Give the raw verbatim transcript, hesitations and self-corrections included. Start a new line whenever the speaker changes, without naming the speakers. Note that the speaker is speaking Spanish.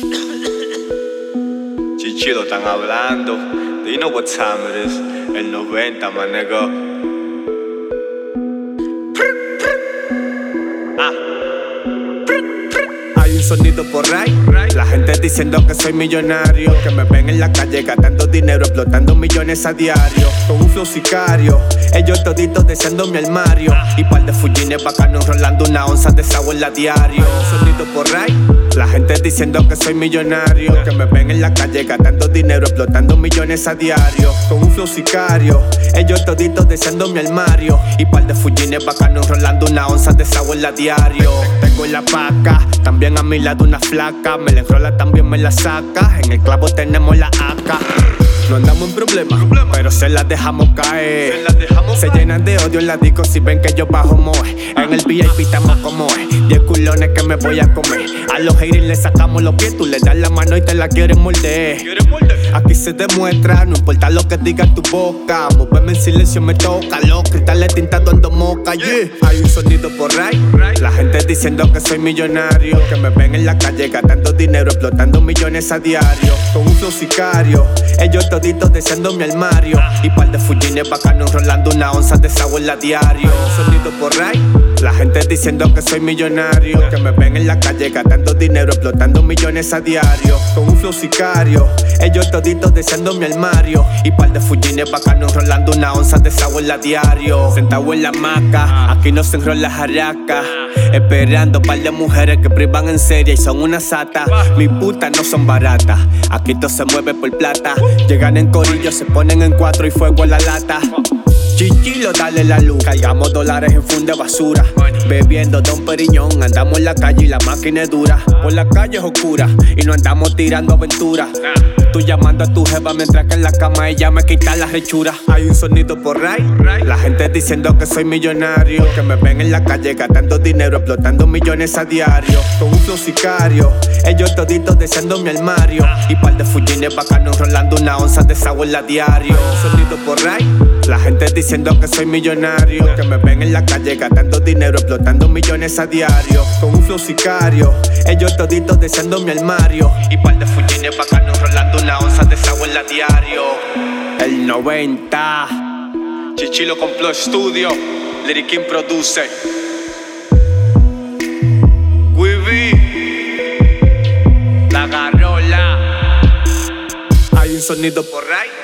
Chichilo están hablando. Do you know what time it is? El noventa, my nigga. Ah. Hay un sonido por ahí. La gente diciendo que soy millonario, que me ven en la calle gastando dinero, explotando millones a diario. Con un flow sicario, ellos toditos deseando mi armario. Y par de fujines bacanos enrolando una onza de sour a diario. Un sonido por ahí. La gente diciendo que soy millonario, que me ven en la calle gastando dinero, explotando millones a diario. Con un flow sicario, ellos toditos deseando mi armario. Y par de fujines bacanos enrolando una onza de sour a diario. Tengo la paca, también a mi lado una flaca. Me la enrola, también me la saca. En el clavo tenemos la A K. No andamos en problemas, Problema. pero se las dejamos caer. Se, las dejamos se llenan de odio en la disco si ven que yo bajo moe. En el V I P estamos como es. Diez culones que me voy a comer. A los haters les sacamos los pies. Tú le das la mano y te la quieres morder. Aquí se demuestra, no importa lo que diga tu boca. Moverme en silencio me toca. Los cristales tintados ando moca, yeah. Hay un sonido por ahí. La gente diciendo que soy millonario, que me ven en la calle gastando dinero, explotando millones a diario. Con un flow sicario, ellos toditos deseando mi armario. Y par de fujines bacanos enrolando una onza de sour a diario. Sonido por ahí. La gente diciendo que soy millonario, que me ven en la calle gastando dinero, explotando millones a diario. Con un flow sicario, ellos toditos deseando mi armario. Y par de fujines bacanos enrolando una onza de sour a diario. Sentado en la hamaca, aquí no se enrola jaraca. Esperando par de mujeres que privan en serie y son una sata. Mis putas no son baratas, aquí todo se mueve por plata. Llegan en corillo, se ponen en cuatro y fuego a la lata. Chichilo, dale la luz. Cargamos dólares en funda de basura. Bebiendo Don Periñón, andamos en la calle y la máquina es dura. Por la calle es oscura y no andamos tirando aventuras. Tú llamando a tu jefa mientras que en la cama ella me quita la rechura. Hay un sonido por ahí. La gente diciendo que soy millonario, que me ven en la calle gastando dinero, explotando millones a diario. Con un flow sicario, ellos toditos deseando mi armario. Y par de fujines bacanos enrolando una onza de sour a diario. Sonido por ahí. La gente diciendo que soy millonario, que me ven en la calle gastando dinero, explotando millones a diario. Con un flow sicario, ellos toditos deseando mi armario. Y par de fujines bacanos enrolando una onza de sour a diario. El noventa, Chichilo con Flow Studio, Lyric King produce. Weavy, La Garrola. Hay un sonido por ahí.